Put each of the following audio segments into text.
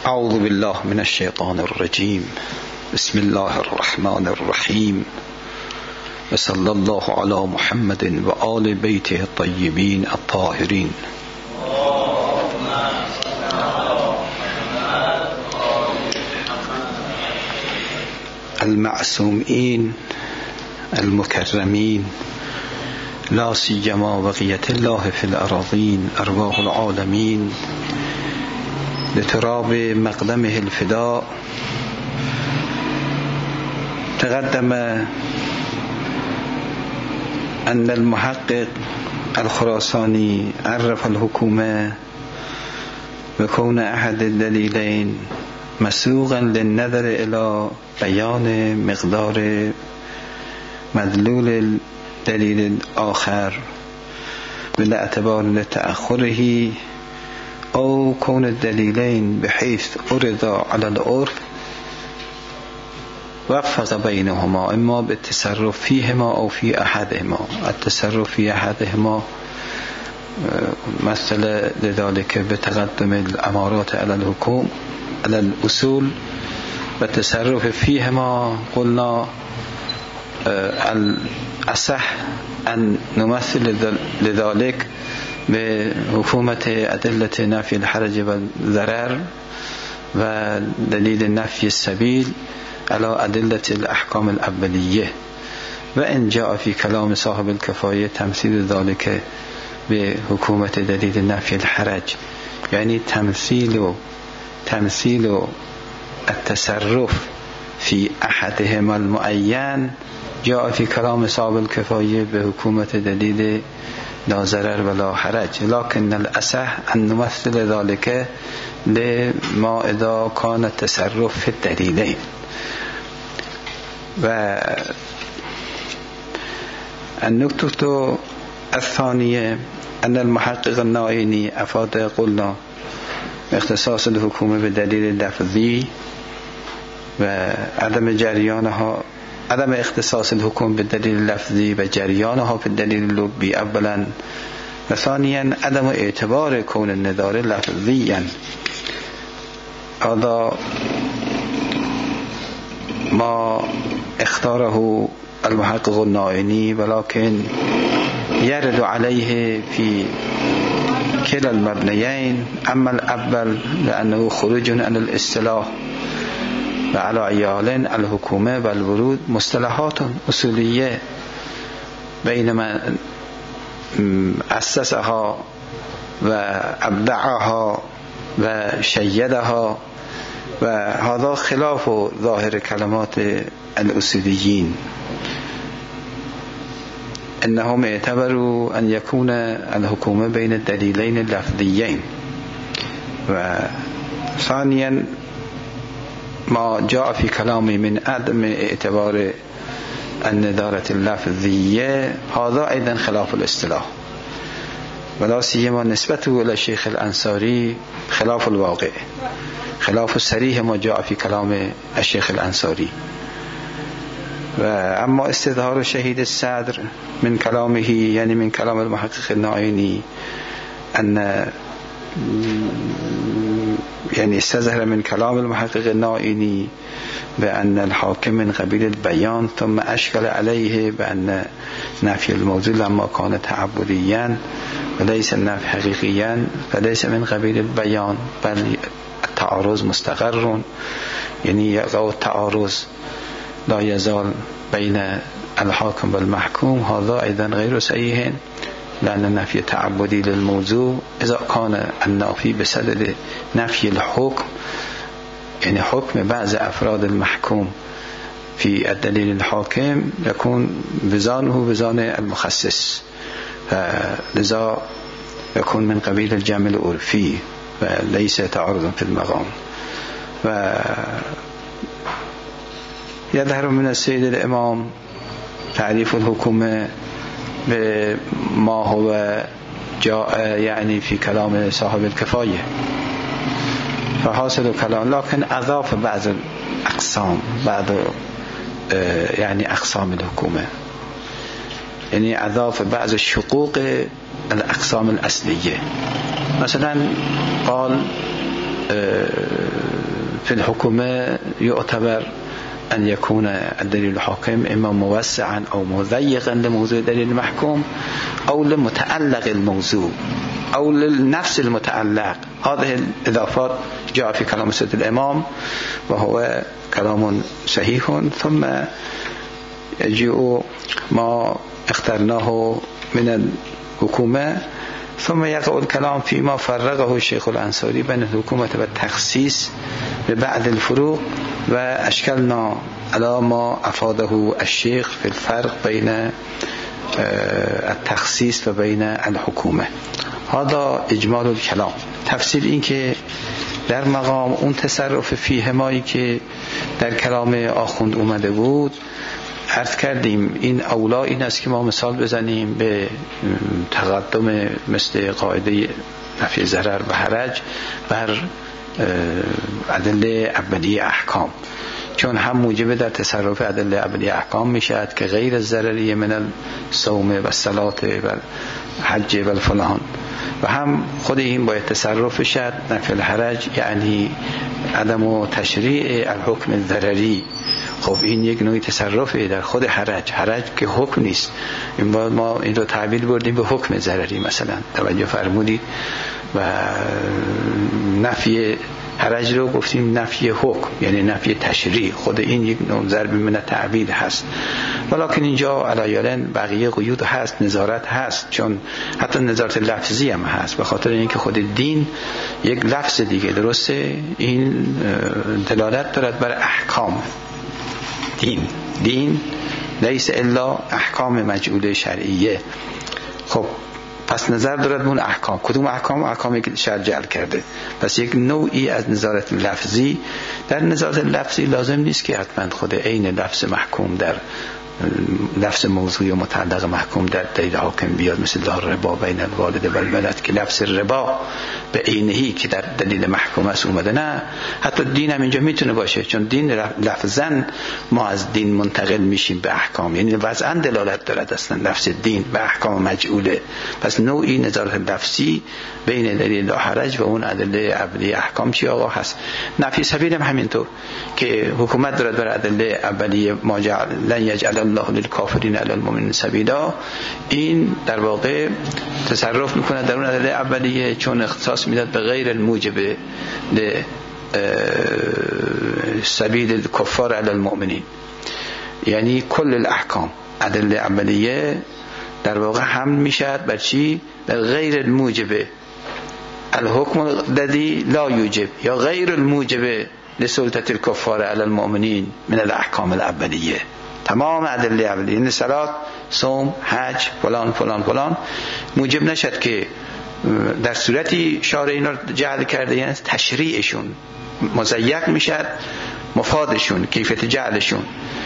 اعوذ بالله من الشیطان الرجیم. بسم الله الرحمن الرحیم. وصلی الله علی محمد و آل بیته الطیبین الطاهرین. المعصومین المکرمین لا سیما بقیت الله فی الاراضین ارواح العالمین لتراب مقدمه الفداء. تقدم أن المحقق الخراساني عرف الحكومة بكون أحد الدليلين مسوغا للنظر إلى بيان مقدار مدلول الدليل الآخر بلا اعتبار لتأخره أو كون الدليلين بحيث أرد على العرف وفق بينهما إما بالتصرف فيهما أو في أحدهما. التصرف في أحدهما مثل لذلك بتقدم الأمارات على الحكوم على الأصول، والتصرف فيهما قلنا الأصح أن نمثل لذلك بحكومة أدلة نفي الحرج والضرر ودليل نفي السبيل على أدلة الأحكام الأولية. وإن جاء في كلام صاحب الكفاية تمثيل ذلك بحكومة دليل نفي الحرج، يعني تمثيل التصرف في أحدهما المعين جاء في كلام صاحب الكفاية بحكومة دليل لا ضرر ولا حرج، لكن الأصح أن نمثل ذلك لما إذا كان التصرف في الدليلين. والنقطة الثانية أن المحقق النائيني أفاد قلنا اختصاص الحكومة بالدليل اللفظي عدم اختصاص الحكومة بالدليل اللفظي وجريانها في الدليل اللغوي أولا، وثانيا عدم اعتبار كون النظار لفظيا. هذا ما اختاره المحقق النائيني، ولكن يرد عليه في كلا المبنيين. أما الأول لأنه خروج عن الاصطلاح، وعلى عيال الحكومة والورود مصطلحات أصولية بينما أسسها وأبدعها وشيدها، وهذا خلاف ظاهر كلمات الأصوليين. إنهم اعتبروا أن يكون الحكومة بين الدليلين اللفظيين. وثانيا ما جاء في كلامي من عدم اعتبار النظارة اللفظية هذا أيضا خلاف الاصطلاح، ولا سيما نسبته إلى الشيخ الأنصاري خلاف الواقع، خلاف الصريح ما جاء في كلام الشيخ الأنصاري. وأما استظهار شهيد الصدر من كلامه، يعني من كلام المحقق النائيني، أن يعني استظهر من كلام المحقق النائيني بأن الحاكم من قبيل البيان، ثم أشكل عليه بأن نفي الموضوع لما كان تعبديا وليس النفي حقيقيا فليس من قبيل البيان، بل التعارض مستقر، يعني يقع التعارض لا يزال بين الحاكم والمحكوم. هذا أيضا غير صحيح، لأن النفي تعبدي للموضوع إذا كان النافي بسبب نفي الحكم، يعني حكم بعض أفراد المحكوم في الدليل الحاكم يكون بزانه بزان المخصص، لذا يكون من قبيل الجمع العرفي وليس تعارض في المقام. يظهر من السيد الإمام تعريف الحكومة بما هو جاء يعني في كلام صاحب الكفاية، فحاصل كلام، لكن أضاف بعض الأقسام، بعض يعني أقسام الحكومة، يعني أضاف بعض الشقوق الأقسام الأصلية. مثلا قال في الحكومة يعتبر أن يكون الدليل الحاكم إما موسعا أو مضيقا لموضوع الدليل المحكوم أو لمتعلق الموضوع أو للنفس المتعلق. هذه الإضافات جاء في كلام سيد الإمام وهو كلام صحيح. ثم يجيء ما اخترناه من الحكومة، ثم يقع الكلام فيما فرقه الشيخ الأنصاري بين الحكومة والتخصيص ببعض الفروق، وأشكلنا على ما أفاده الشيخ في الفرق بين التخصيص وبين الحكومة. هذا إجمال الكلام. تفصیل این که در مقام اون تصرف فیه مایی که در کلام آخوند اومده بود عرض کردیم. این اولا این است که ما مثال بزنیم به تقدم مثل قاعده نفی ضرر و حرج بر ادله اولیه احکام، چون هم موجب در تصرف ادله اولیه احکام میشد که غیر ضرری من الصوم و الصلاة و حج و الفلان، و هم خود این باید تصرف شد نفی الحرج، یعنی عدم تشریع الحکم الضرری. خب این یک نوعی تصرفه در خود حرج که حکم نیست. این باید ما این رو تعبیر بردیم به حکم ضرری مثلا، توجه فرمودید، و نفی حرج رو گفتیم نفی حکم، یعنی نفی تشریع. خود این یک نوع ضرب من تعبیر هست، ولکن اینجا علیالن بقیه قیود هست، نظارت هست، چون حتی نظارت لفظی هم هست، به خاطر اینکه خود دین یک لفظ دیگه درسته، این دلالت دارد بر احکام. دین لیس الا احکام مجعوله شرعیه. خب پس نظر دارد به اون احکام. کدوم احکام؟ احکامی که شرع جعل کرده. پس یک نوعی از نظارت لفظی. در نظارت لفظی لازم نیست که حتما خود عین لفظ محکوم در لفظ موضوعی و متعلق محکوم در دلیل حاکم بیاد، مثل لا ربا بین الوالد و الولد که لفظ ربا به عینهی که در دلیل محکوم است اومده. نه، حتی دین هم اینجا میتونه باشه، چون دین لفظاً ما از دین منتقل میشیم به احکام، یعنی وضعاً دلالت دارد اصلا لفظ دین به احکام مجعوله. پس نوعی نظارت لفظی بین دلیل لا حرج و اون ادله اولیه احکام چی آقا هست. نفی سبیل هم همینطور که حکومت دارد بر ادله اولیه ما جعل لن یجعل الله للکافرین علی المؤمنین سبیلا، این در واقع تصرف میکنه در اون ادله اولیه، چون اختصاص میداد به غیر الموجب سبیل الکفار علی المؤمنین، یعنی کل الاحکام ادله اولیه در واقع حمل میشد بر چی؟ بر غیر الموجب الحکم الذی لا یوجب، یا غیر الموجب لسلطه الکفار علی المؤمنین من الاحکام الاولیه. تمام ادله اولیه، یعنی صلات، صوم، حج، فلان فلان فلان، موجب نشد که در صورتی شارع اینا رو جعل کرده، یعنی تشریعشون مضیق میشد، مفادشون کیفیت جعلشون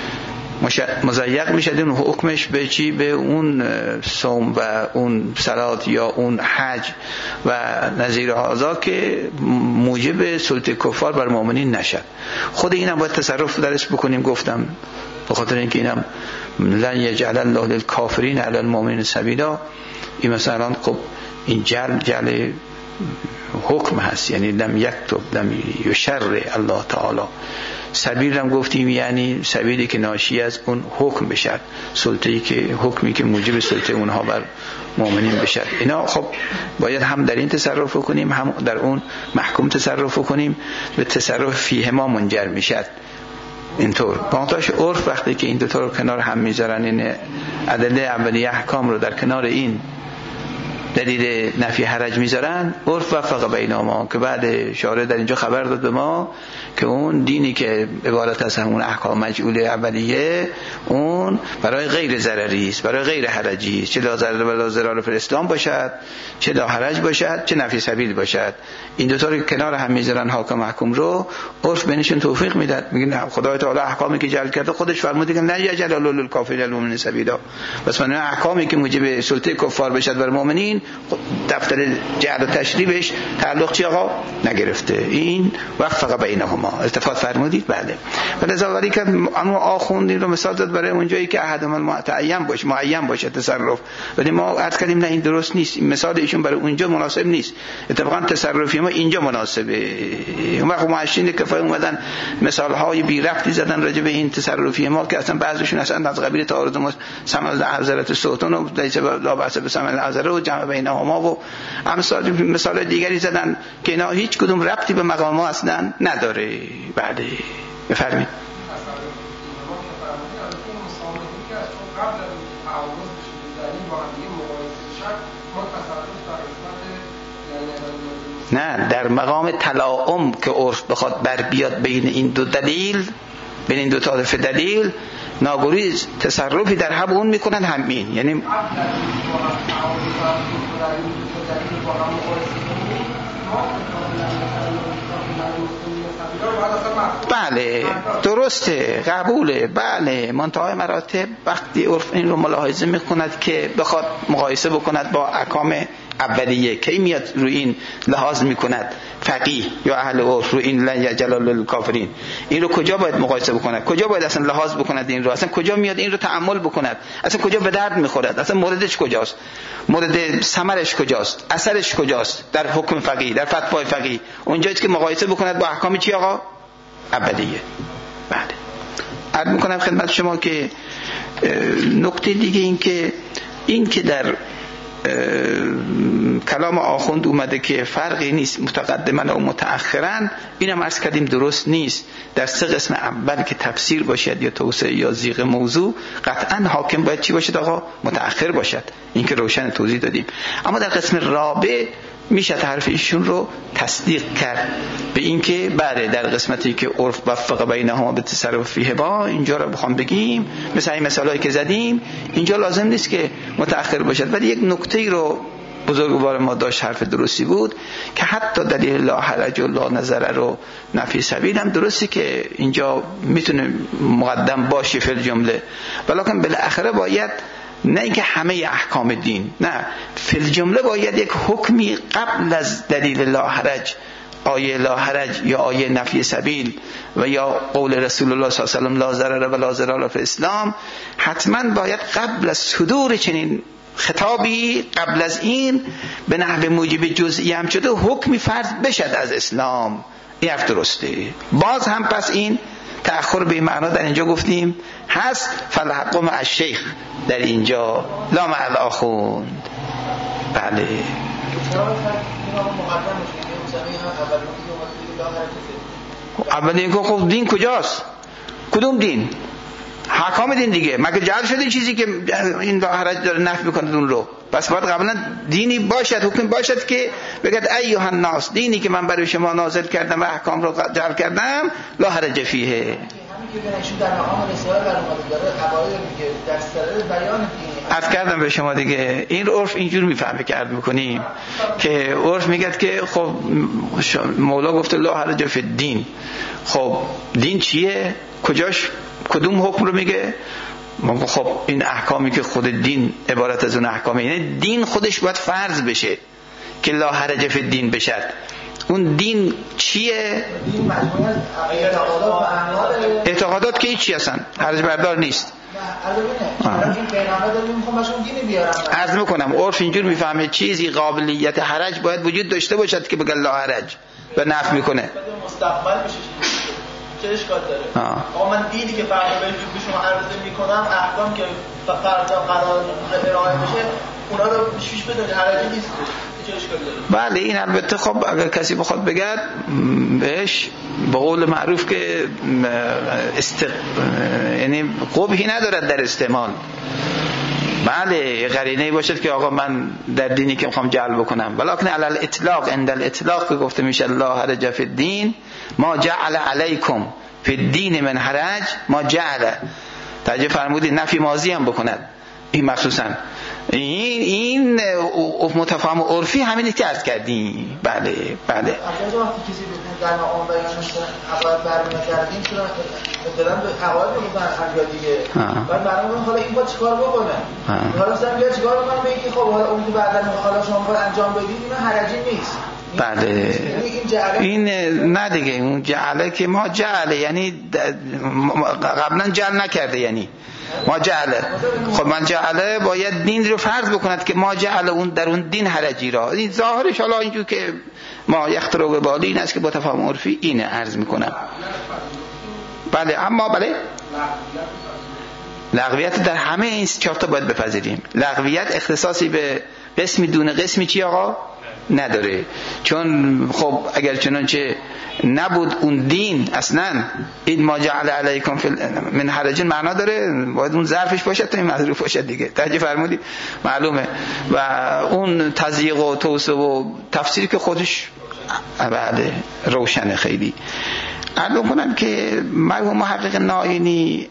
مضیق میشد، اون حکمش به چی؟ به اون صوم و اون صلات یا اون حج و نظیر هذا که موجب سلطه کفار بر مؤمنین نشد. خود اینم باید تصرف درش بکنیم. گفتم به خاطر اینکه اینم لن یجعل الله للکافرین علی المؤمنین سبیلا، این مثلا خب این جعل حکم هست، یعنی لم یکتب لم یشرع الله تعالی. سبیل هم گفتیم یعنی سبیلی که ناشی از اون حکم بشد، سلطه‌ای که حکمی که موجب سلطه اونها بر مؤمنین بشد. اینا خب باید هم در این تصرف کنیم، هم در اون محکوم تصرف کنیم، به تصرف فیه ما منجر میشد. اینطور بانتاش عرف وقتی که این دو تا رو کنار هم میذارن، این ادله اولیه احکام رو در کنار این دلیل نفی حرج میذارن، عرف وفق بینهما، که بعد شارع در اینجا خبر داد به ما که اون دینی که عبارت از همون احکام مجعوله اولیه، اون برای غیر ضرری است، برای غیر حرجی است، چه لا ضرر ولا ضرار فی الاسلام باشد، چه لا حرج باشد، چه نفی سبیل باشد. این دو تا رو کنار هم میذارن، حاکم محکوم رو عرف بینشون توفیق میداد. میگن خدای تعالی احکامی که جعل کرده خودش فرموده که نه یجعل الله للکافرین المؤمنین سبیلا، بس من احکامی که موجب سلطه کفار بشد بر مؤمنین دفتر جعل و تشریبش تعلق چی آقا نگرفته. این وفق بینهما، التفات فرمودید. بله. ولذا ولی که اما آخوندی رو مثال داد برای اونجایی که احدهم معین باشه تصرف. ولی ما عرض کردیم نه این درست نیست، مثال ایشون برای اونجا مناسب نیست، اتفاقا تصرفی ما اینجا مناسبه. اون وقت محشین کفایه اومدن مثال های بی ربطی زدن راجع به این تصرفی ما که اصلا بعضیشون اصلا از قبیل تعارض سمع حضرت سلطان و لا بأس بسمع حضرت و جمع بینهما و مثال دیگری زدن که اینا هیچ کدوم ربطی به مقام ما اصلا نداره. بله بفرمایید. نه، در مقام تلاعم که عرف بخواد بر بیاد بین این دو دلیل، بین این دو طایفه دلیل، ناگریز تصرفی در حب اون میکنن همین. یعنی بله درسته، قبوله، بله. منتهای مراتب وقتی عرف این رو ملاحظه میکند که بخواد مقایسه بکند با احکام اولیه، کی میاد روی این لحاظ میکند فقیه یا اهل عرف رو این لن جلال الکافرین، این رو کجا باید مقایسه بکند، کجا باید اصلا لحاظ بکند این رو، اصلا کجا میاد این رو تأمل بکند، اصلا کجا به درد میخورد، اصلا موردش کجاست، مورد ثمرش کجاست، اثرش کجاست در حکم فقیه، در فتوای فقیه، اونجاست که مقایسه بکند با احکام چی آقا؟ اولیه. بله. عرض میکنم خدمت شما که نکته دیگه این که در کلام آخوند اومده که فرقی نیست متقدما و متأخرا، اینم عرض کردیم درست نیست. در سه قسم اول که تفسیر باشد یا توسعه یا ضیق موضوع، قطعا حاکم باید چی باشد آقا؟ متأخر باشد. این که روشن توضیح دادیم. اما در قسم رابع میشه حرف ایشون رو تصدیق کرد به این که بله در قسمتی که عرف وفق بینهما به تصرف فیه با، اینجا رو بخوام بگیم مثل این مثالایی که زدیم، اینجا لازم نیست که متأخر باشد. ولی یک نکته رو بزرگوار ما داشت، حرف درستی بود که حتی دلیل لا حرج و لا نظر رو نفی سبیل هم درستی که اینجا میتونه مقدم باشه فی الجمله، ولیکن بالاخره باید نه اینکه همه احکام دین، نه، فی الجمله باید یک حکمی قبل از دلیل لا حرج، آیه لا حرج یا آیه نفی سبیل و یا قول رسول الله صلی الله علیه و آله لا ضرر و لا ضرار فی اسلام، حتما باید قبل از صدور چنین خطابی، قبل از این به نحو موجب جزئی هم شده حکمی فرض بشد از اسلام. این حرف درسته. باز هم پس این تأخر به معنا در اینجا گفتیم هست، فالحق مع الشیخ در اینجا لا مع الاخوند. بله اولی که خب دین کجاست؟ کدوم دین؟ حکام دین دیگه. مگه جعل شده چیزی که این لا حرج داره نفی میکنه اون رو؟ پس باید قبلا دینی باشد، حکم باشد که بگد ایها الناس، دینی که من برای شما نازل کردم و احکام رو جعل کردم لا حرج فیه. همین که بنشون در مقام رساله برآمده داره قواعد میگه در سر بیان دین. عرض کردم به شما دیگه این عرف اینجور میفهمه که عرض میکنیم که عرف میگه که خب مولا گفته لا حرج فی الدین. خب دین چیه؟ کجاش کدوم حکم رو میگه؟ خب این احکامی که خود دین عبارت از اون احکامه، یعنی دین خودش باید فرض بشه که لا حرج فی الدین بشد. اون دین چیه؟ دین مجموعه از اعتقادات و اعمال. اعتقادات که هیچی هستن، حرج بردار نیست. عرض میکنم عرف اینجور میفهمه چیزی قابلیت حرج باید وجود داشته باشد که بگه لا حرج و نفی میکنه. مستقبل بشه چه اشکال داره؟ اما من دیدی که فردا به شما عرضه میکنم احکام که فردا قرار ارائه بشه اونا رو شیش بدونید حرجی نیست، چه اشکال داره؟ بله این البته خب اگر کسی بخواد بگه بهش به قول معروف که یعنی قبحی ندارد در استعمال. بله قرینه‌ای باشد که آقا من در دینی که میخوام جعل بکنم، ولکن علی الاطلاق، عند الاطلاق که گفته میشه لا حرج فی الدین، ما جعل علیکم فی الدین من حرج، ما جعل توجه فرمودید نفی ماضی هم بکند. این مخصوصا این متفاهم عرفی همین که عرض کردیم. بله بله اگر وقتی کسی در مقام بیانش قواعد برمی کردیم چون مثلا به قواعد میگن حالا دیگه بعد برنامه حالا این با چیکار بکنه؟ حالا مثلا بیا چیکار بکنه؟ بگی خب حالا اون که بعدا حالا شما باید انجام بدید اینا حرجی نیست. بله این نه دیگه، اون جعله که ما جعله یعنی قبلا جعل نکرده، یعنی ما جعله. خب من جعله باید دین رو فرض بکند که ما جعله اون در اون دین حرجی را. این ظاهرش حالا اینجور که ما یخترو به بالی این است که با تفاهم عرفی اینه عرض میکنم. بله اما بله لغویت در همه این 4 تا باید بپذیریم. لغویت اختصاصی به قسمی دون قسمی چی آقا نداره، چون خب اگر چنانچه نبود اون دین اصلا این ما جعل علیکم من حرج معنا داره، باید اون ظرفش باشه تا این مظروف باشه دیگه. توجه فرمودید؟ معلومه. و اون تضییق و توسعه و تفسیری که خودش بله روشنه. خیلی عرض کنم که مرحوم محقق نائینی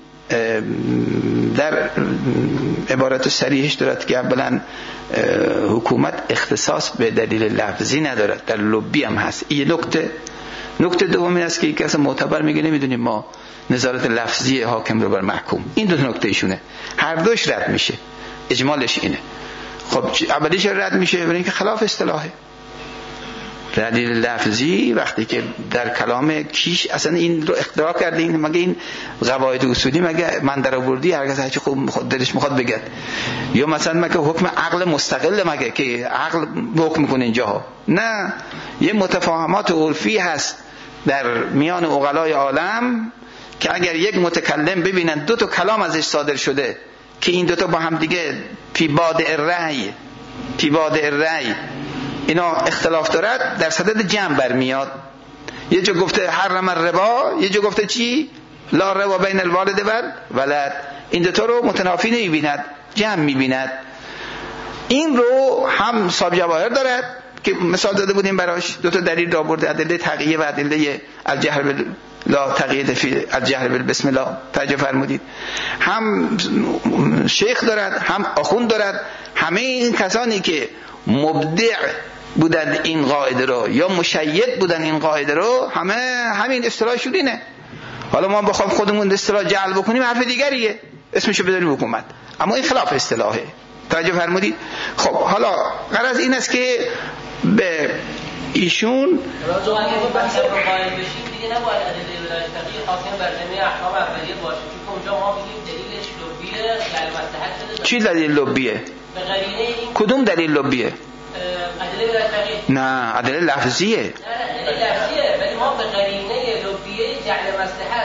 در عبارت صریحش دارد که اولا حکومت اختصاص به دلیل لفظی ندارد، در لبی هم هست. این نکته دوم این است که کسی معتبر میگه نمیدونیم ما نظارت لفظی حاکم رو بر محکوم. این دو نکته ایشونه، هر دوش رد میشه، اجمالش اینه. خب اولیش رد میشه برای اینکه خلاف اصطلاحه. دلیل لفظی وقتی که در کلام کیش اصلا این رو اختراع کرده، این مگه این قواعد اصولی مگه من در آوردی هر کس هر چی خوب دلش میخواد بگه، یا مثلا مگه حکم عقل مستقل مگه که عقل حکم میکنه اینجاها؟ نه، یه متفاهمات عرفی هست در میان عقلای عالم که اگر یک متکلم ببینن 2 تا کلام ازش صادر شده که این 2 تا با هم دیگه فی بادئ الرأی اینا اختلاف دارد، در صدد جمع برمیاد. یه جا گفته حرم الربا، یه جا گفته چی؟ لا ربا بین الوالد و ولد. این 2 تا رو متنافی نمی‌بیند، جمع می‌بیند. این رو هم صاحب جواهر دارد که مثال داده بودیم براش، 2 تا دلیل آورده، ادله تقیه و ادله الجهر لا تقیید فی الجهر بالبسم الله. توجه فرمودید؟ هم شیخ دارد، هم آخوند دارد. همه این کسانی که مبدع بودن این قاعده رو یا مشید بودن این قاعده رو، همین اصطلاحشون اینه. حالا ما بخوام خودمون اصطلاح جعل بکنیم حرف دیگریه، اسمشو بذاریم حکومت، اما این خلاف اصطلاحه. توجه فرمودید؟ خب حالا غرض این است که به ایشون راجع به بحث رو قائل بشیم دیگه نباید ادله ولایت فقیه حاکم بر جمعی احکام اولیه باشه، چون اونجا ما میگیم دلیلش لبیه، یعنی مصلحت شده. چی دلیل لبیه؟ به قرینه این کدوم دلیل لبیه؟ ادله ولایت فقیه. نه ادله لفظیه. نه ادله لفظیه، ولی ما به قرینه لبیه جعل مصلحت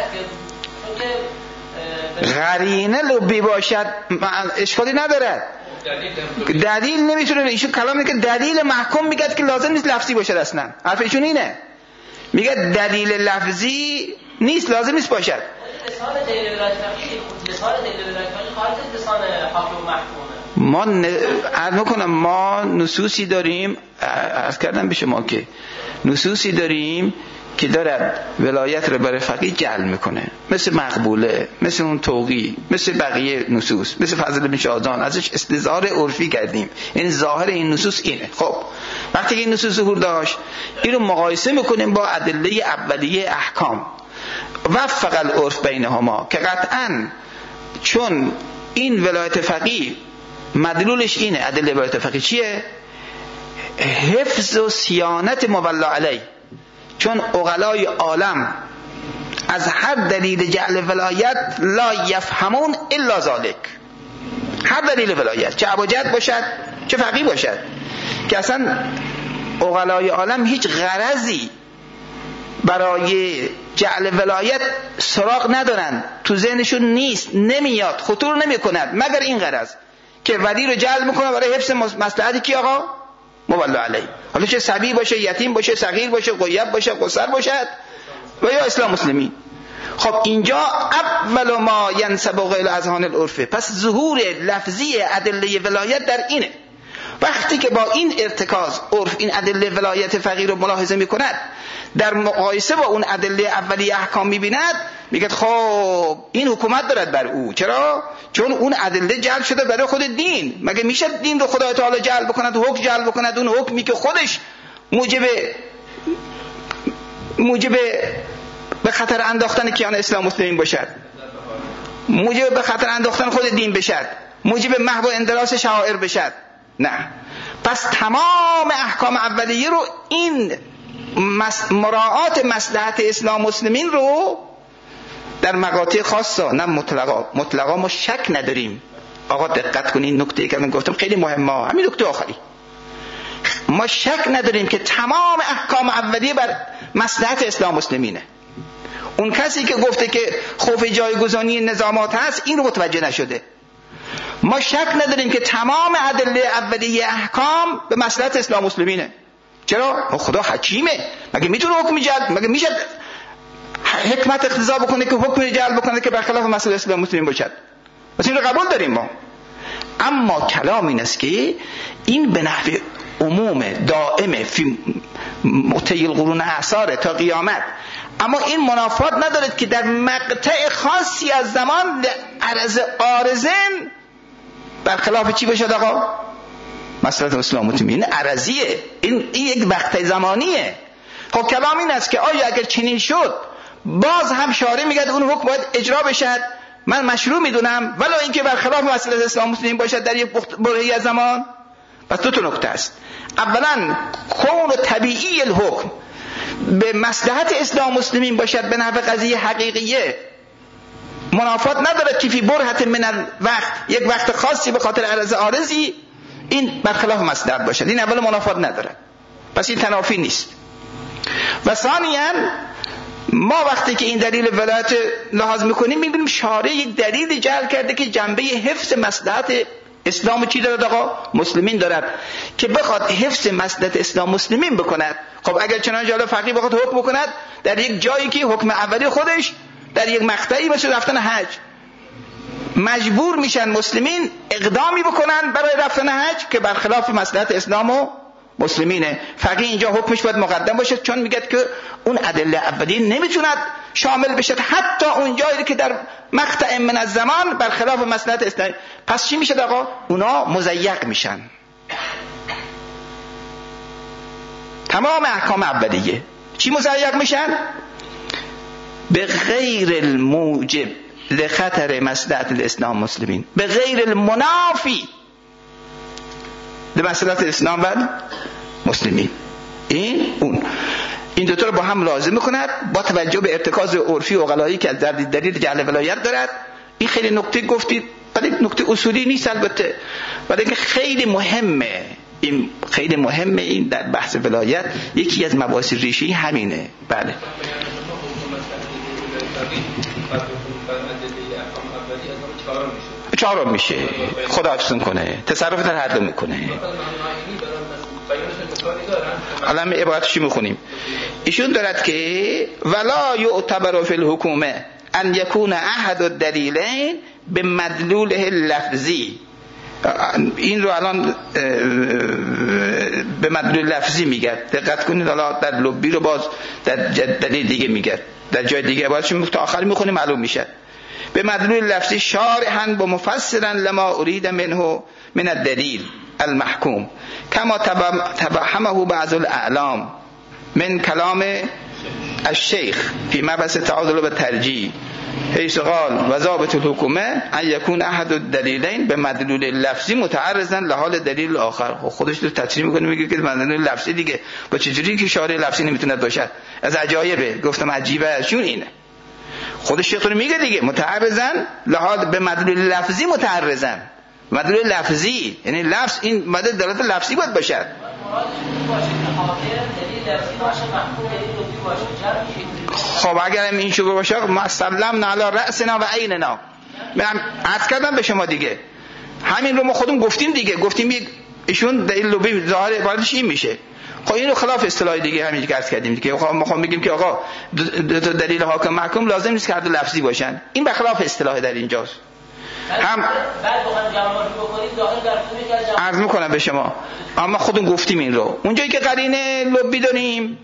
که قرینه لبی باشد اشکالی نداره. دلیل نمیتونه، ایشون کلام میگه دلیل محکوم میگه که لازم نیست لفظی باشه. اصلا حرف ایشون اینه، میگه دلیل لفظی نیست، لازم نیست باشد. لسان دلیل ولایت فقیه، لسان دلیل ولایت فقیه خارج از لسان حاکم محکومه. ما عرض میکنم ما نصوصی داریم، عرض کردم به شما که نصوصی داریم که دارد ولایت رو برای فقیه جعل میکنه، مثل مقبوله، مثل اون توقی، مثل بقیه نصوص، مثل فضل بن شاذان، ازش استظهار عرفی کردیم. این ظاهر این نصوص اینه. خب وقتی که این نصوص ظهور داشت، این رو مقایسه میکنیم با ادله اولیه احکام، وفق العرف بینهما، که قطعاً چون این ولایت فقیه مدلولش اینه، ادله ولایت فقیه چیه؟ حفظ و صیانت مولا علیه. چون عقلای عالم از هر دلیل جعل ولایت لا یفهمون الا ذالک، هر دلیل ولایت، چه ابوجهل باشد چه فقیه باشد، که اصلا عقلای عالم هیچ غرضی برای جعل ولایت سراغ ندارن، تو ذهنشون نیست، نمیاد، خطور نمی کند مگر این غرض که ولی رو جعل میکنه برای حفظ مصلحت کی آقا؟ مولا علیه. حالا چه صبی باشه، یتیم باشه، صغیر باشه، غیب باشه، قصر باشد و یا اسلام مسلمین. خب اینجا اول ما ینسب غیر اذهان العرفه، پس ظهور لفظی ادله ولایت در اینه. وقتی که با این ارتکاز عرف این ادله ولایت فقیه رو ملاحظه میکند، در مقایسه با اون ادله اولی احکام میبیند، میگه خب این حکومت دارد بر او. چرا؟ چون اون ادله جلب شده برای خود دین. مگه میشه دین رو خدای تعالی جلب بکند، حکم جلب بکند، اون حکمی که خودش موجب به خطر انداختن کیان اسلام مسلمین باشد، موجب به خطر انداختن خود دین بشد، موجب محو و اندراس شعائر بشد؟ نه. پس تمام احکام اولیه رو این مراعات مصلحت اسلام مسلمین رو در مقاطع خاصه نه مطلقا ما شک نداریم. آقا دقت کنین، نکته که من گفتم خیلی مهمه، همین نکته آخری. ما شک نداریم که تمام احکام اولیه بر مصلحت اسلام مسلمینه. اون کسی که گفته که خوف جایگزینی نظامات هست این رو متوجه نشده. ما شک نداریم که تمام ادله اولیه احکام به مصلحت اسلام مسلمینه. چرا؟ خدا حکیمه، مگه میتونه حکم جلب، مگه میشه حکمت اقتضا بکنه که حکم جلب بکنه که برخلاف مصلحت اسلام مسلمین باشد؟ پس این رو قبول داریم ما. اما کلام این است که این به نحو عموم دائم فی مطیل قرون اعصار تا قیامت، اما این منافات ندارد که در مقطع خاصی از زمان عرض آرزن برخلاف چی باشد آقا؟ مصلحت اسلام مسلمین عرضیه، این یک وقت زمانیه. خب کلام این است که آیا اگر چنین شد باز هم شارع میگه اون حکم باید اجرا بشد، من مشروع میدونم ولو اینکه برخلاف مصلحت اسلام مسلمین باشد در یک برهه‌ای از زمان. پس دو تا نکته است. اولا کون طبیعی الحکم به مصلحت اسلام مسلمین باشد به نحو قضیه حقیقیه، منافات ندارد که فی برهت من الوقت یک وقت خاصی به خاطر عرض عارضی این برخلاف مصلحت باشد، این اول منافات ندارد، پس این تنافی نیست. و ثانیاً ما وقتی که این دلیل ولایت لحاظ میکنیم میبینیم شارع یک دلیل جعل کرده که جنبه حفظ مصلحت اسلام چی دارد آقا؟ مسلمین دارد، که بخواد حفظ مصلحت اسلام مسلمین بکند. خب اگر چنانچه حالا فقیه بخواد حکم بکند در یک جایی که حکم اولی خودش در یک مقطعی مثل رفتن حج، مجبور میشن مسلمین اقدامی بکنن برای رفتن حج که برخلاف مصلحت اسلام و مسلمینه. فقیه اینجا حکمش باید مقدم باشه، چون میگه که اون ادله اولیه نمیتوند شامل بشه حتی اون جایی که در مقطع من الزمان برخلاف مصلحت اسلام. پس چی میشه آقا؟ اونا مضیق میشن. تمام احکام اولیه چی مضیق میشن؟ به غیر الموجب لخطر مصلحت الاسلام مسلمین، به غیر المنافی لمصلحت اسلام و مسلمین. این دو تا رو با هم لازم میکند با توجه به ارتکاز عرفی و عقلایی که در دلیل جعل ولایت دارد. این خیلی نکته گفتید، ولی نکته اصولی نیست البته، ولی که خیلی مهمه. این خیلی مهمه، این در بحث ولایت یکی از مباحث ریشه‌ای همینه. بله چهارم میشه، خدا حفظون کنه، تصرف در حد میکنه. الان عبارتشی میخونیم. ایشون دارد که ولا یعتبر فی الحکومه ان یکون احد الدلیلین به مدلوله لفظی. این رو الان به مدلول لفظی میگه، دقت کنید. حالا در لبی رو باز در دلیل دیگه میگه، در جای دیگه عبارتش تا آخر میخونیم معلوم میشه. به مدلول لفظی شارحاً و مفسراً لما اريد منه من الدلیل المحکوم کما تبهمه بعض الاعلام من کلام الشیخ فی مبحث تعادل و ترجیح حیث قال و ضابط الحکومه ان یکون احد الدلیلین به مدلول لفظی متعرضاً لحال دلیل آخر. خودش رو تفسیر میکنه، میگه که مدلول لفظی دیگه با چجوری که شارع لفظی نمیتونه باشد؟ از عجایبه. گفتم عجیبه چون اینه، خودش شیخ رو میگه دیگه، متعرضاً لحال به مدلول لفظی متعرضاً. مدلول لفظی یعنی لفظ، این مدل دلالت لفظی باید باشد. خب اگر این شو باشه ما سلمنا علی رأسنا و عیننا. من عرض کردم به شما دیگه، همین رو ما خودمون گفتیم دیگه، گفتیم ایشون دلیل لبی ظاهر عبارتش این میشه. خب این رو خلاف اصطلاح دیگه همین که عرض کردیم دیگه. ما خب میگیم که آقا دلیل حاکم محکوم لازم نیست که هر دو لفظی باشن، این به خلاف اصطلاح در اینجاست. هم بعد بخوام جمع‌آوری بکنید داخل در خودم عرض میکنم به شما، اما خودمون گفتیم این رو. اونجایی که قرینه لبی داریم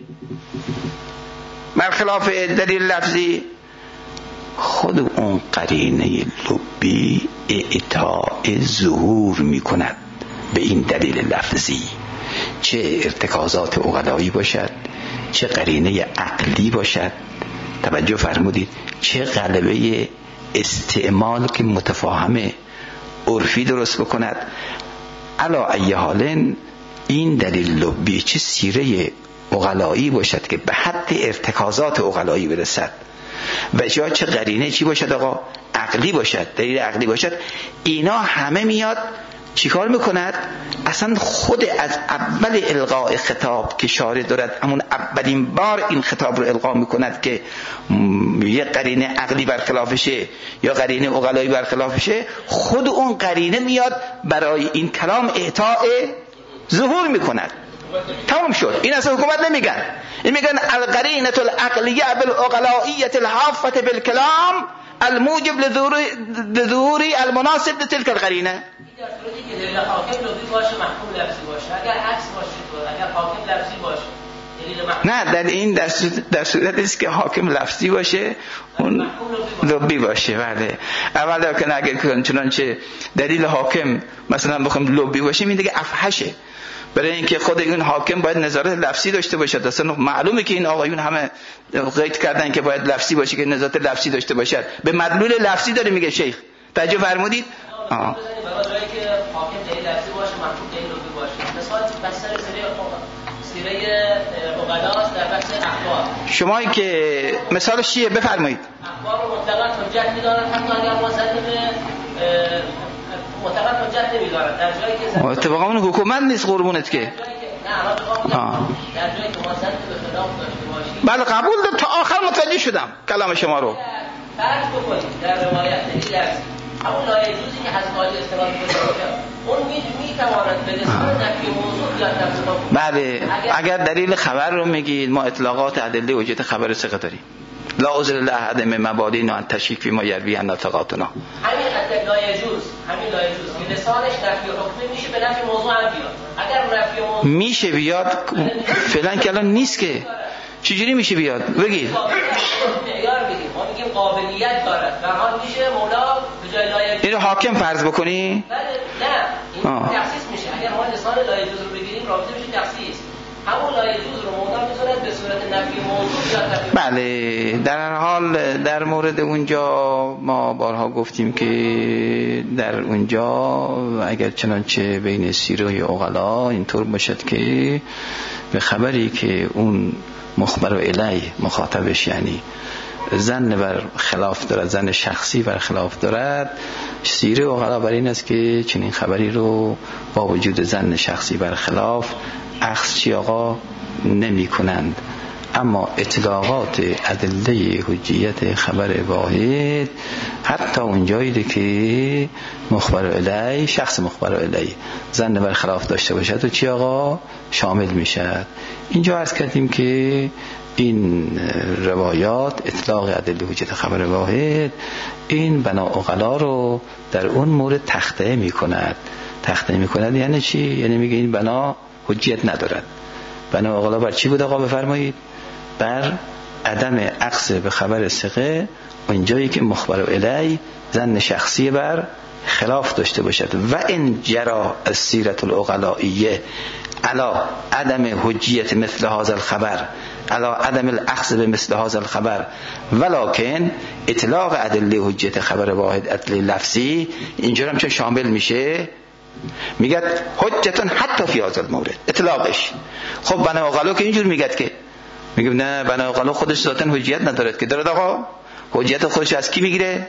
برخلاف دلیل لفظی، خود اون قرینه لبی اعطاء ظهور میکند به این دلیل لفظی، چه ارتکازات عقلایی باشد، چه قرینه عقلی باشد. توجه فرمودید، چه غلبه استعمال که متفاهم عرفی درست بکند. علا ای حالن این دلیل لبی چه سیره عقلایی باشد که به حد ارتکازات عقلایی برسد، و جا چه قرینه چی باشد آقا؟ عقلی باشد، دلیل عقلی باشد. اینا همه میاد چیکار میکند؟ اصلا خود از اول القاء خطاب که شارع دارد همون اولین بار این خطاب رو القا میکند که یه قرینه عقلی برخلافشه یا قرینه عقلایی برخلافشه، خود اون قرینه میاد برای این کلام اعطاء ظهور میکند. تمام شد. این اصلا حکومت نمیگن، این میگن القرینه العقلیه بالعقلائیه الحافه بالکلام الموجب لظهور المناسب لتلك القرینه. در صورتی که دلیل حاکم لفظی باشه محکوم لفظی باشه، اگر عکس باشه اگر حاکم لفظی باشه دلیل محکوم. نه در این در صورتی است که حاکم لفظی باشه اون لفظی باشه. بله اول که اگر چنانچه دلیل حاکم مثلا بخوام لفظی باشه این دیگه افحشه، برای اینکه خود این حاکم باید نظارت لفظی داشته باشه. اصلا معلومه که این آقایون همه قید کردن که باید لفظی باشه که نظارت لفظی داشته باشد. به مدلول لفظی داره میگه شیخ. توجه فرمودید؟ برای جایی که حاکم دلیل لفظی باشه محکوم دلیل لفظی باشه. مثال بحث سیره عقلاست در بحث اخبار. شمایی که مثالش چیه بفرمایید. اخبار رو مطلقاً حجت می‌دانند حتی اگر ما زدیم مطلقاً حجت نمی‌دارند. در جایی که اتفاقا اون حکومت نیست قربونت که. نه در جایی که ما زدیم به خلاف داشته باشیم. بله قبول دارم، تا آخر متوجه شدم کلام شما رو. فرض بکنید در روایت دلیل لفظی همون لایجوزی که حضرت عالی استفاده می‌کنه اون می‌تواند به نسبت نفی موضوع بیاد در بله اگر دلیل خبر رو میگید ما اطلاقات ادله وجود خبر ثقه داریم. لا عذر لأحد من مبادئ ان تشکیک فيما يروي عن اعتقادنا. همین لایجوز که لسانش نفی حکم میشه به نفی موضوع هم بیاد. اگر نفی موضوع میشه بیاد فعلا که الان نیست که چجوری میشه بیاد بگید. معیار میگیم ما میگیم قابلیت دارد. در حال میشه مولا به جای لایجوز اینو حاکم فرض بکنی؟ نه این تخصیص میشه. اگر ما لسان لایجوز رو بگیریم رابطه میشه تخصیص. همون لایجوز رو مولا میتونه به صورت نفی موضوع یا نفی. بله در هر حال در مورد اونجا ما بارها گفتیم که در اونجا اگر چنانچه بین سیره و عقلا اینطور باشد که به خبری که اون مخبر الیه مخاطبش یعنی زن بر خلاف دارد، زن شخصی بر خلاف دارد، سیره و عقلا بر این است که چنین خبری رو با وجود زن شخصی بر خلاف اخذ چی آقا نمی کنند. اما اطلاقات ادله حجیت خبر واحد حتی اونجایی که مخبر الیه شخص مخبر الیه زن بر خلاف داشته باشد و چی آقا شامل میشد. اینجا عرض کردیم که این روایات اطلاق ادله حجیت خبر واحد این بنا عقلا رو در اون مورد تخطئه میکند. تخطئه میکند یعنی چی؟ یعنی میگه این بنا حجیت ندارد. بنا عقلا بر چی بود آقا بفرمایید؟ بر عدم اخذ به خبر ثقه اونجایی که مخبر الی زن شخصی بر خلاف داشته باشد. و ان جرا السیرة العقلائیه علا عدم حجیت مثل هذا الخبر علا عدم الاخذ به مثل هذا الخبر ولکن اطلاق ادله حجیت خبر واحد ادله لفظی اینجا هم چون شامل میشه میگه حجتون حتی فی هذا المورد اطلاقش. خب بنا عقلا که اینجور میگه که میگه نه بنا عقلا خودش ذاتاً حجیت ندارد که دارد آقا حجیت خودش از کی میگیره؟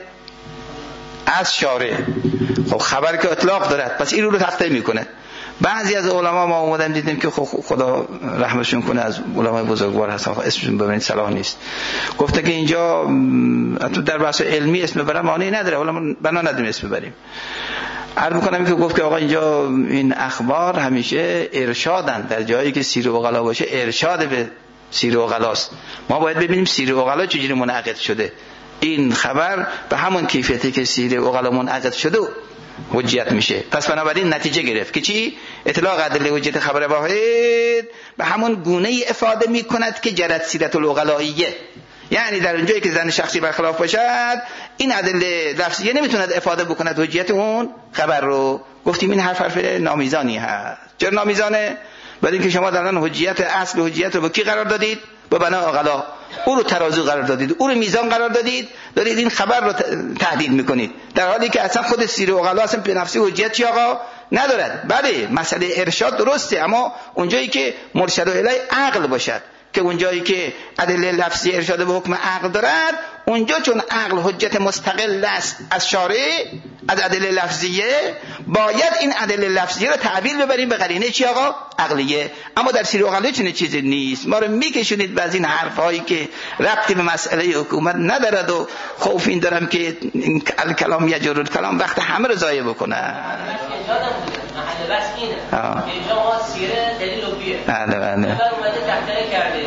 از شارع. خب خبر که اطلاق دارد پس این رو تخطئه میکنه. بعضی از علما ما اومدن دیدیم که خدا رحمتشون کنه از علمای بزرگوار هستن اسمشون ببینید صلاح نیست گفته که اینجا تو در بحث علمی اسم ببرم معنی نداره حالا بنا ندیم اسم ببریم. عرض میکنم که گفت که آقا اینجا این اخبار همیشه ارشادن در جایی که سیر و عقلا باشه ارشاد به سیر و عقلاست. ما باید ببینیم سیر و عقلا چجوری منعقد شده. این خبر به همون کیفیتی که سیر و عقلا منعقد شده حجیت میشه. پس بنابراین نتیجه گرفت که چی؟ اطلاق ادله حجیت خبر واحد به همون گونه ای افاده میکند که جرت سیرت العقلائیه. یعنی در اونجایی که زن شخصی برخلاف باشد این ادله لفظیه نمیتوند افاده بکند حجیت اون خبر رو. گفتیم این حرف نامیزانی هست. چرا نامیزانه؟ بعد اینکه شما در حجیت اصل حجیت رو با کی قرار دادید؟ با بنا عقلا. او رو ترازو قرار دادید، او رو میزان قرار دادید، دارید این خبر رو تعدیل میکنید در حالی که اصلا خود سیر و عقلا اصلا به نفسی حجیت چی آقا ندارد. بله مسئله ارشاد درسته اما اونجایی که مرشد الی عقل باشد که اونجایی که ادله لفظی ارشاد به حکم عقل دارد اونجا چون عقل حجت مستقل است از شارع، از ادله لفظیه، باید این ادله لفظیه رو تعبیر ببریم به قرینه چی آقا؟ عقلیه. اما در سیر عقلیه چنین چیزی نیست. ما رو میکشونید به از این حرفایی که ربطی به مسئله حکومت ندارد و خوف این دارم که الکلام یجر الکلام وقت همه رو ضایع بکنه. محل بس اینه اینجا ما سیره دلیل و بیه بله اومده تحقیق کرده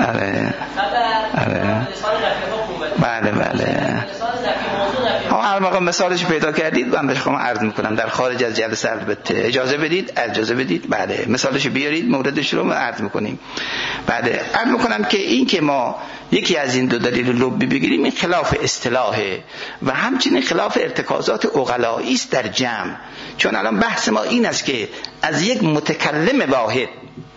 بله هر موقع مثالش پیدا کردید من به شما عرض میکنم در خارج از جلسه. البته اجازه بدید بله مثالش بیارید موردش رو عرض میکنیم. بله عرض میکنم که این که ما یکی از این دو دلیل لبی بگیریم این خلاف اصطلاحه و همچنین خلاف ارتکازات عقلایی است در جمع. چون الان بحث ما این است که از یک متکلم واحد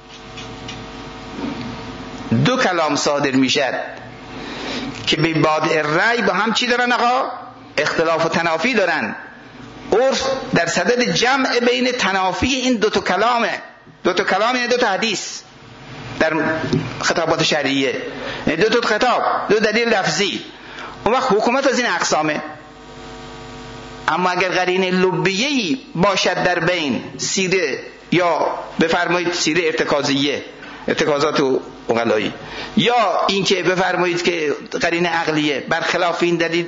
دو کلام صادر میشد که به بعد رأی با هم چی دارن آقا؟ اختلاف و تنافی دارن. عرف در صدد جمع بین تنافی این دو تا کلامه. دو تا کلام یعنی دو تا حدیث در خطابات شرعیه، یعنی دو تا خطاب، دو دلیل لفظی. اون وقت حکومت از این اقسامه. اما اگر قرینه لبیه‌ای باشد در بین سیره یا بفرمایید سیره ارتکازیه، ارتکازات عقلایی، یا اینکه بفرمایید که قرینه عقلیه برخلاف این دلیل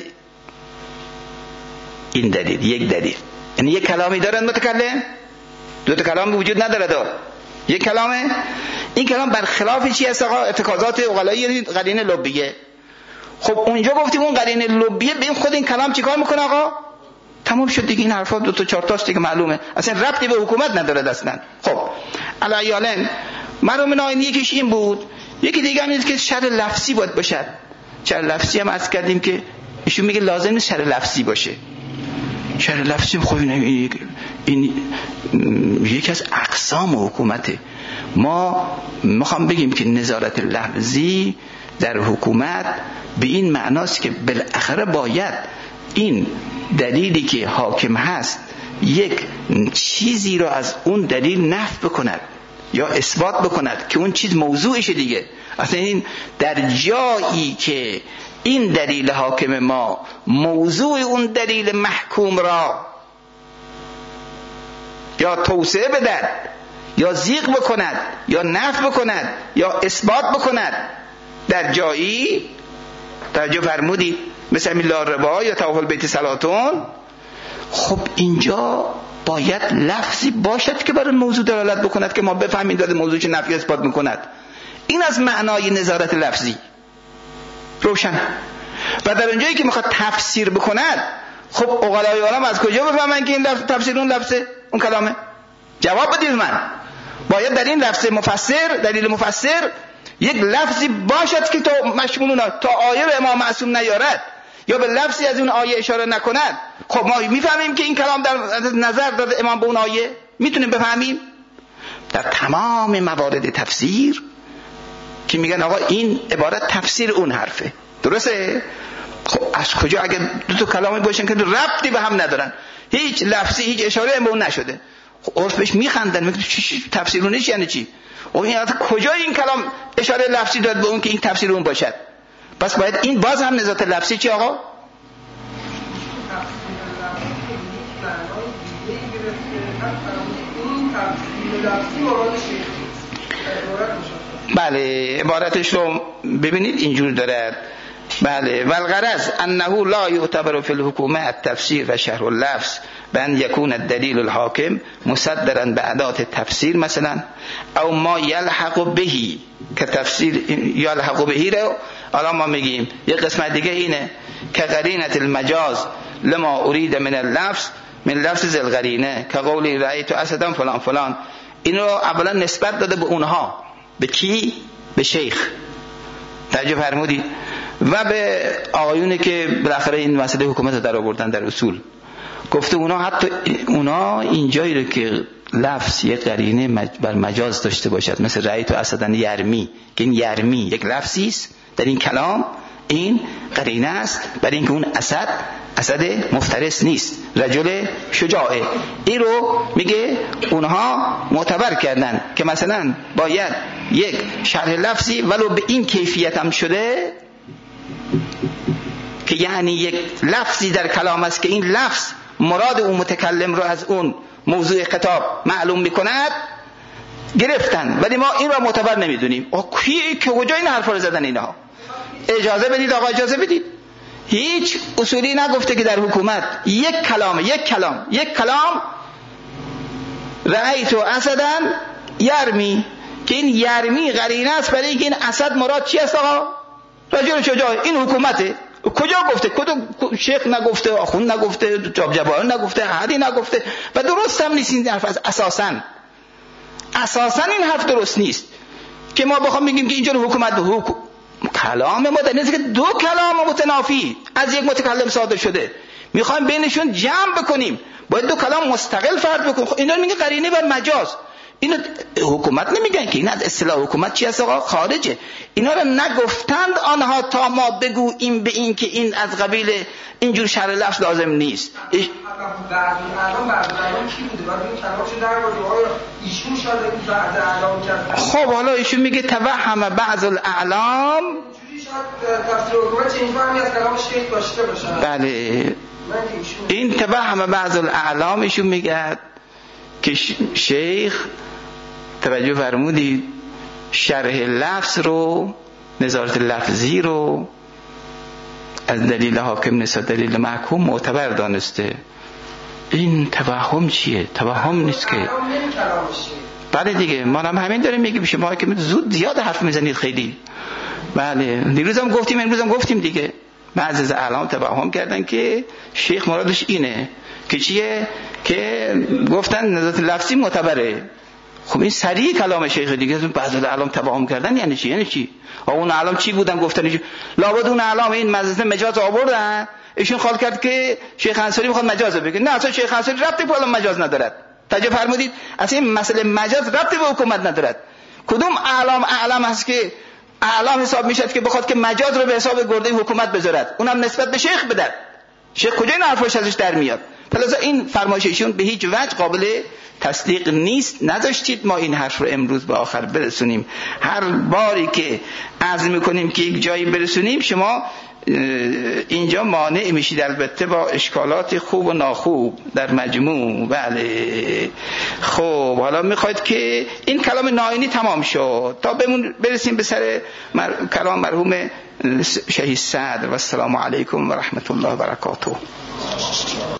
یک دلیل، یعنی یک کلامی دارن متکلم، دو تا کلام وجود نداره، یک کلامه. این کلام برخلاف چی هست آقا؟ ارتکازات عقلایی، یعنی قرینه لبیه. خب اونجا گفتیم اون قرینه لبیه ببین خود این کلام چیکار میکنه آقا؟ تمام شد دیگه. این حرفا دو تا چهار تاست دیگه، معلومه اصلا ربطی به حکومت نداره اصلا. خب علیالن مرحوم ناینی یکیش این بود، یکی دیگه هم اینه که شرع لفظی باید باشد. شرع لفظی هم عرض کردیم که ایشون میگه لازم نیست شرع لفظی باشه. شرع لفظی خب این یکی از اقسام حکومته. ما میخوام بگیم که نظارت لفظی در حکومت به این معناست که بالاخره باید این دلیلی که حاکم هست یک چیزی رو از اون دلیل نفی بکند یا اثبات بکند که اون چیز موضوعشه دیگه. اصلا این در جایی که این دلیل حاکم ما موضوع اون دلیل محکوم را یا توسعه بدهد یا زیغ بکند یا نفی بکند یا اثبات بکند، در جایی توجه فرمودید مثل همین لا ربا یا طواف البیت صلاتون، خب اینجا باید لفظی باشد که برای موضوع دلالت بکند که ما بفهمیم داده موضوع چه نفی اثبات میکند. این از معنای نظارت لفظی روشن. و در اونجایی که میخواد تفسیر بکند، خب عقلای عالم از کجا بفهمن که این تفسیر اون لفظه اون کلامه؟ جواب بدید من. باید در این لفظ مفسر، دلیل مفسر، یک لفظی باشد که تو مشمول تا آیه به امام معصوم نیارد یا به لفظی از اون آیه اشاره نکند. خب ما میفهمیم که این کلام در نظر داده امام به اون آیه، میتونیم بفهمیم در تمام موارد تفسیر که میگن آقا این عبارت تفسیر اون حرفه، درسته؟ خب از کجا اگه دو تا کلامی باشن که ربطی به هم ندارن، هیچ لفظی هیچ اشاره به اون نشده، خب عرف بهش میخندن، میگن تفسیر اونش یعنی چی؟ و این کجا این کلام اشاره لفظی داد به اون که این تفسیر اون باشد؟ پس باید این باز هم نظارت لفظی چی آقا؟ بله عبارتش رو ببینید اینجور دارد. بله والغرض انه لا يعتبر في الحكومه التفسير و شرح اللفظ بان يكون الدليل الحاكم مصدرا بأداة التفسير مثلا او ما يلحق به که تفسیر يلحق به رو الان ما میگیم یک قسمت دیگه اینه که قرینه المجاز لما اريد من اللفظ من لفظ ذی القرینه که قولی رأیت اسدا فلان فلان. اینو اولا نسبت داده به اونها. به کی؟ به شیخ. توجه فرمودید؟ و به آقایونی که بالاخره این مسئله حکومت رو در آوردن در اصول، گفته اونا حتی اونا اینجایی رو که لفظ یک قرینه بر مجاز داشته باشد مثل رأیت اسدا یرمی، که این یرمی یک لفظی است در این کلام، این قرینه است برای اینکه اون اسد مفترس نیست، رجل شجاعه. این رو میگه اونها معتبر کردن که مثلا باید یک شرح لفظی ولو به این کیفیت هم شده که یعنی یک لفظی در کلام است که این لفظ مراد اون متکلم رو از اون موضوع خطاب معلوم میکند گرفتن، ولی ما این را معتبر نمیدونیم. کی که کجا این حرفا رو زدن اینها؟ اجازه بدید آقا، اجازه بدید. هیچ اصولی نگفته که در حکومت یک کلام رأیت اسدا یرمی، که این یرمی قرینه است برای اینکه این اسد مراد چی است آقا؟ رجل شجاع. این حکومته. کجا گفته؟ کدوم شیخ نگفته، آخوند نگفته، جابجبایان نگفته، احدی نگفته و درست هم نیست این حرف. اساساً این حرف درست نیست که ما بخوام بگیم که اینجا حکومت کلام ما در نیست که دو کلام متنافی از یک متکلم صادر شده، میخوایم بینشون جمع بکنیم، باید دو کلام مستقل فرد بکنیم. اینا میگه قرینه بر مجاز. اینو حکومت نمیگن که این از اصطلاح حکومت چی است آقا؟ خارجه. اینا رو نگفتند آنها تا ما بگوییم به این که این از قبیل اینجور شرح لفظ لازم نیست. خب حالا ایشون میگه توهم بعض الاعلام. بله این توهم بعض الاعلام ایشون میگه که شیخ توجه فرمودید شرح لفظ رو، نظارت لفظی رو از دلیل حاکم نسبت دلیل محکوم معتبر دانسته. این توهم چیه؟ توهم نیست که. بله دیگه ما هم همین داریم میگیم، شما که زود زیاد حرف میزنید خیلی. بله دیروز هم گفتیم، امروز هم گفتیم دیگه. بعضی از اعلام توهم کردن که شیخ مرادش اینه که چیه؟ که گفتن نظارت لفظی معتبره. خب این صریح کلام شیخ دیگه. بعضی از اعلام توهم کردن یعنی چی؟ یعنی چی؟ اون اعلام چی بودن گفتن؟ لابد اون اعلام این مجاز آوردن. ایشون خال کرد که شیخ انصاری میخواد مجاز بگه. نه اصلا شیخ انصاری ربطی به مجاز ندارد. توجه فرمودید؟ اصلا این مسئله مجاز ربطی به حکومت ندارد. کدوم اعلام هست که اعلام حساب میشد که بخواد که مجاز رو به حساب گرده حکومت بذارد، اونم نسبت به شیخ بدد؟ شیخ کجا این حرفش ازش در میاد؟ پس این فرمایش ایشون به هیچ وجه قابل تصدیق نیست. نذاشتید ما این حرف رو امروز به آخر برسونیم. هر باری که عزم میکنیم که یک جایی برسونیم شما اینجا مانع میشید، البته با اشکالات خوب و ناخوب در مجموع. بله خب حالا میخواید که این کلام ناینی تمام شد تا برسیم به سر کلام مرحوم شهید صدر. و السلام علیکم و رحمت الله و برکاته.